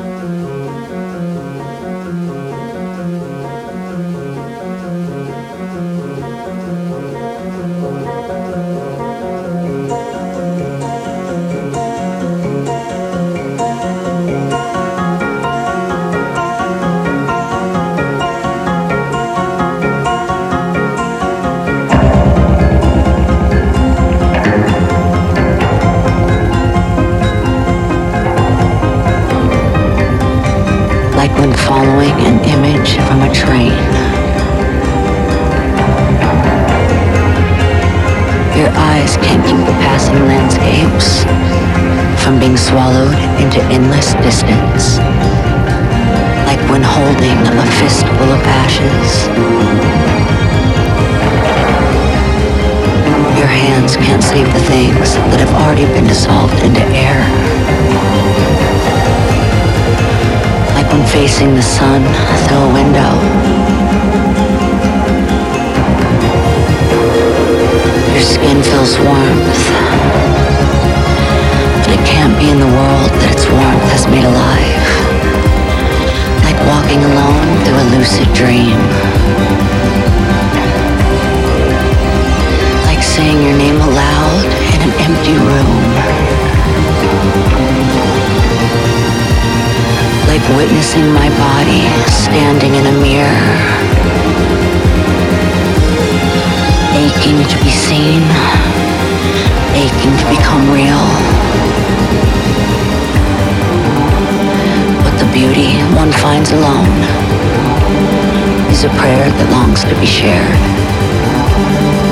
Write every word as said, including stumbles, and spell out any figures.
Like when following an image from a train. Your eyes can't keep the passing landscapes from being swallowed into endless distance. Like when holding a fistful of ashes. Your hands can't save the things that have already been dissolved into air. Like when facing the sun through a window. Your skin feels warmth, but it can't be in the world that its warmth has made alive. Like walking alone through a lucid dream. Like saying your name aloud in an empty room. Like witnessing my body standing in a mirror, aching to be seen, aching to become real. But the beauty one finds alone is a prayer that longs to be shared.